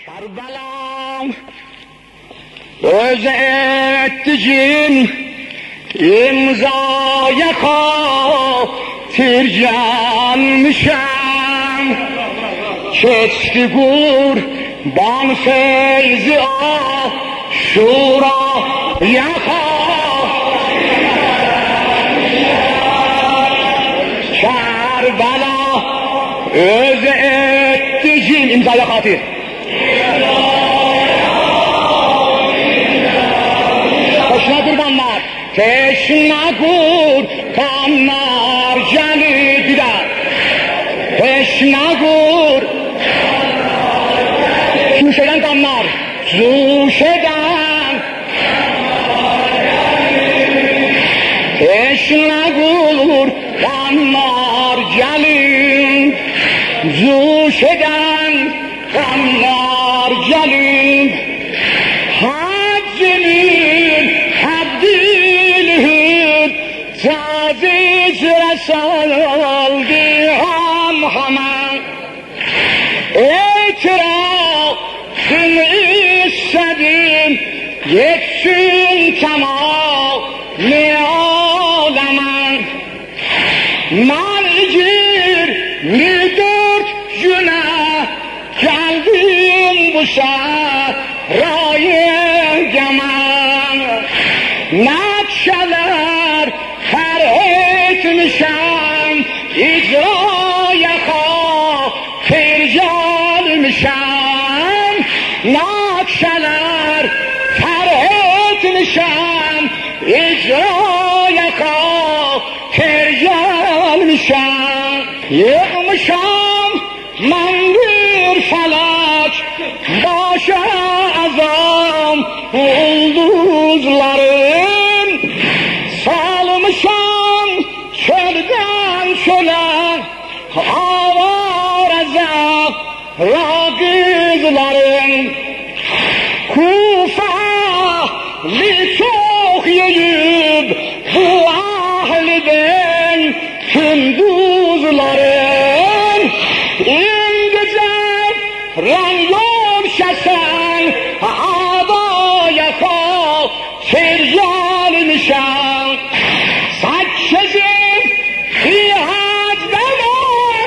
Kerbelam öz ettiğin imzaya katir gelmişem. Keçti kurban feyzi şura yaka. Kerbela öz ettiğin imzaya katir. Teşne kurbanlar, teşne kurbanlar geldiler. Teşne zuş eden kanlar, zuş eden. Teşne kurbanlar gelin, zuş eden kanlar gelin. Haccinin haddilhüd taziz resaldi ham hemen. İtirafın istedim yetsin tamamı alemen. Malcir dört güne geldim bu saraya yaman. Nakşeler her etmişem, icraya kafir gelmişem. Nakşeler her etmişem, icraya kafir gelmişem. Yığmışam ben bir felak, başa azam ulduzların. Salmışam çölden çöle avareze rakızların. Kufalı çok yiyip bu ahliden künduzların. İngilizler ranyor şesen adaya kafir gelmişem. Sakşezim ihaddemen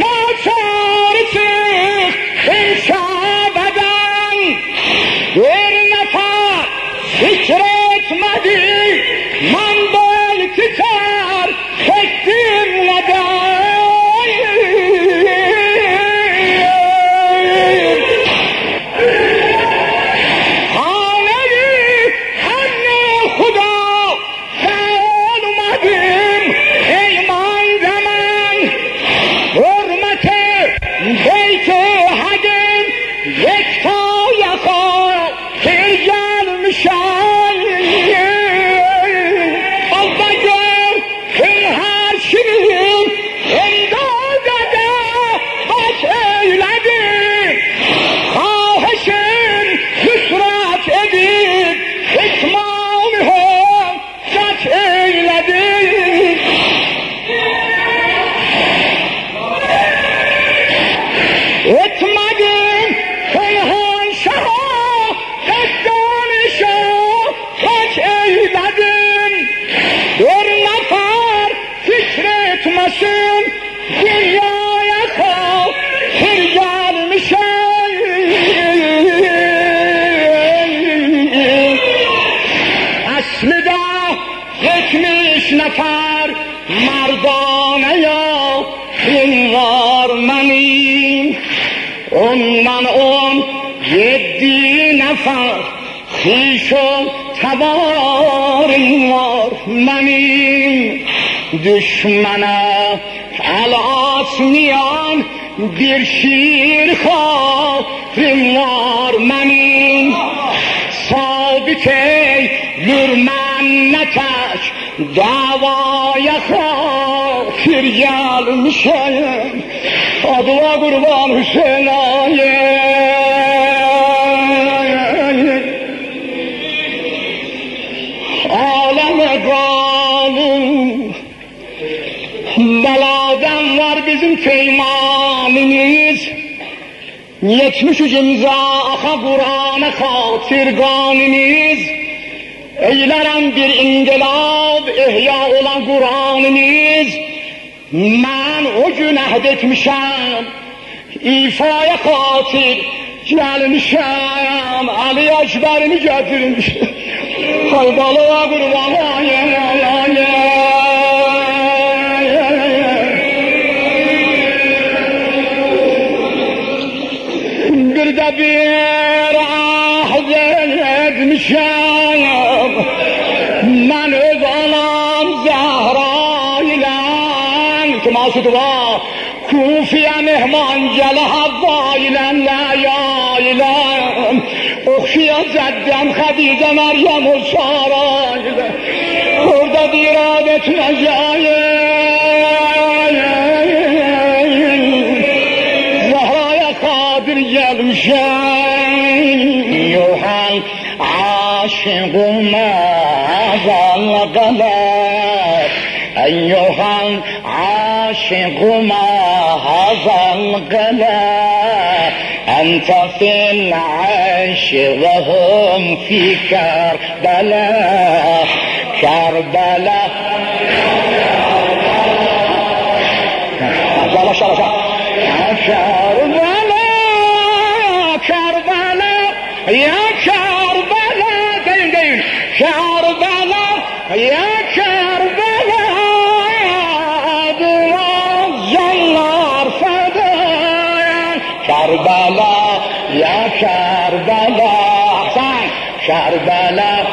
naçarısız inşabeden. Bir nefer fikretmedi man belki ter çektim neden. Dünyaya kafir gelmişem. Aslında 70 nefer mardana var benim. Ondan 17 nefer hişo tabarım var benim. Düşmana el atmayan bir şiir kafrim var benim. Sabit eylür mennetek davaya kafir gelmişem. Adına kurban Hüseyin ağayım. Aleme kalın beladan var bizim peymanımız. Yetmiş imza axa Qur'ana xatirqanimiz, eylərəm bir inqilab ihya olan Qur'animiz. Mən o gün əhd etmişəm, ifaya xatir gəlmişəm, Ali Əkbərini gətirmişəm. Haybalığa qurban bir də bir əhd etmişəm, mən öz anam Zəhra ilə ki masud var, Kufiyə mehman gələ Havva ilə Ləya ilə, oxşuya cəddəm Xədicə Məryəm o Sara ilə, orada dirad etməyəm, Zehra'ya kadir gelmişəm. Yuhan aşıqıma azal qalar, Yuhan aşıqıma azal qalar, أنت في العيش وهم في كربلاء كربلاء كربلاء كربلاء يا كربلاء دين كربلاء يا كربلاء النار فدايا كربلاء يا كربلاء أحسن كربلاء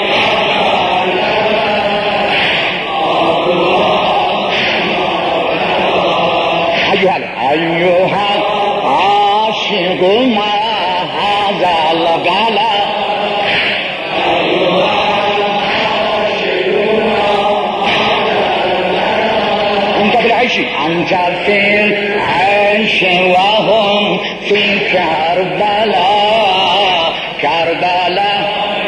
أيها عاشق ما هذا الغلا أنت في العيش أنت في العيش وهم في كربلاء كربلاء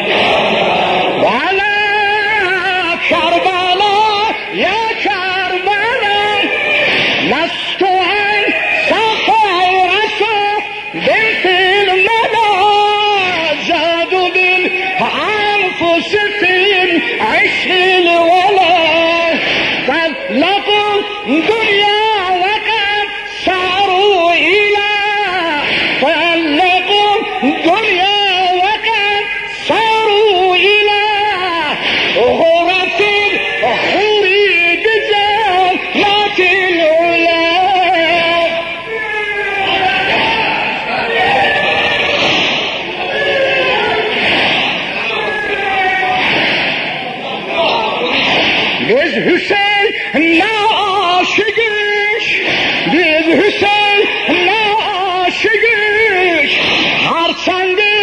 ولا كربلاء يا كربلاء لست عن صفيرة بنت الملا زادوا بالأنفس في عيش الولا طلقوا دنيا وقد صاروا إلى طلقوا دنيا وقد صاروا إلى غرف الحور بجنات العلا Biz Hüseyin aşıkış, biz Hüseyin aşıkış, harçandı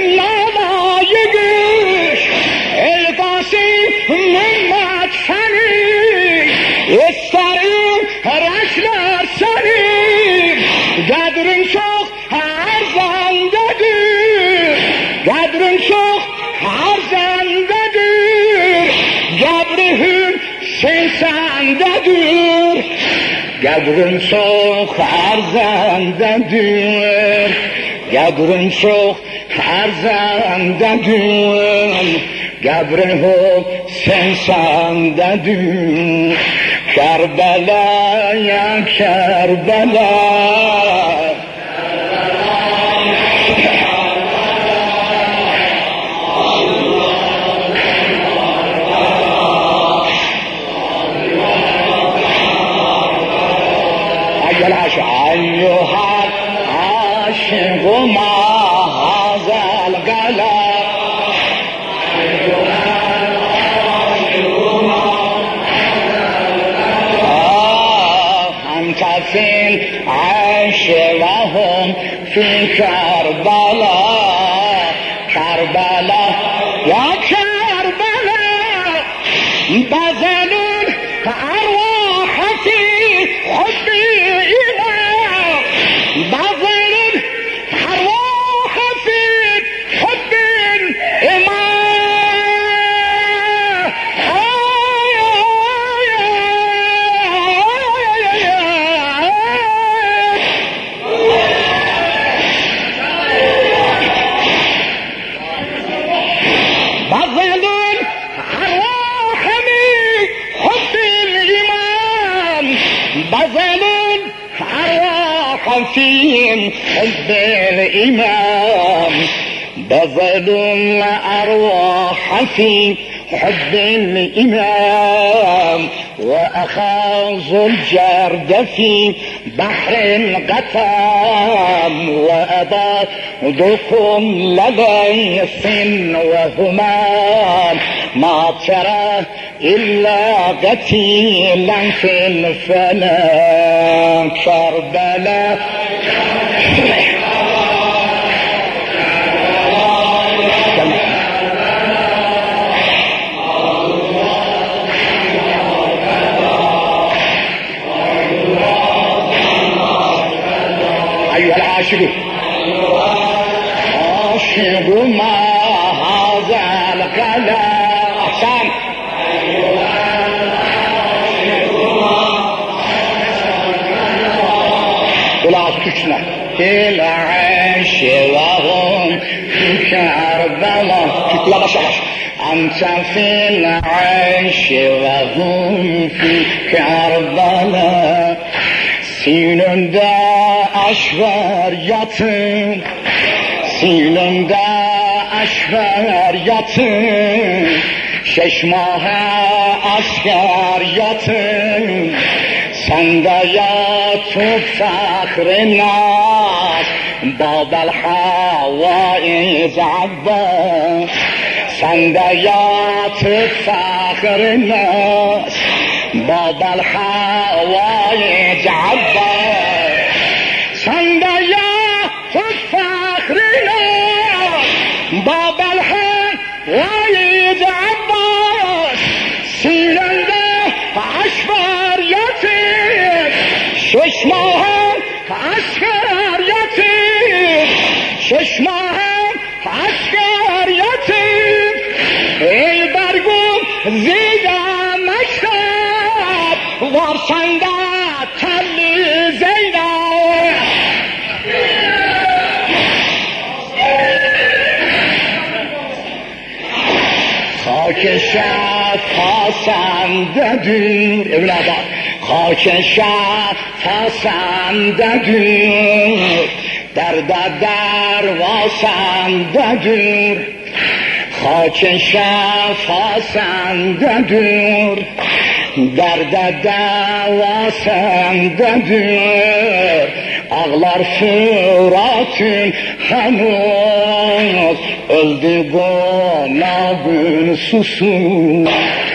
layıkış, elbası mümmet seni, isterim reşler seni, kadrin çok arzandadır, kadrin çok arzandadır, Gabrihim sen sendedir, Kadrin çok arzandadır, Kadrin çok arzandadır, Gabrihim sen sendedir, Kerbela ya Kerbela. أيها عاشق ما هذا الغلا أنت في العيش وهم في كربلاء كربلاء يا كربلاء بذلوا أرواح في حبي بذل الأرواح في حب الإمام في حب الإمام بذل الأرواح في حب الإمام وأخاذوا الجرد في بحر الغتام وأبادوا كل ليث وهمام ما ترى إلا قتيلا في الفلك كربلاء عاشق ما هذا الكلام أحسن ولا تشنع العيش وهم في كربلاء لا بشر أنت في العيش وهم في كربلاء Sininde aşver yatın, sininde aşver yatın, şeşmahe asker yatın, sende yatıp fahrına, Babel havaiz Abbas, sende yatıp fahrına, Babel havaiz Abbas sende yatıp fahrına Babel havaiz Abbas sinende aşver yatır şeşmahe asker yatır şeşmahe asker yatır ey bergum zida meşrep var sende telli Zeynep خاک شفا sendedir evladım خاک شفا sendedir derde derva sendedir خاک شفا sendedir derde deva sendedir ağlar Fırat'ın henüz öldü bu nabın susuz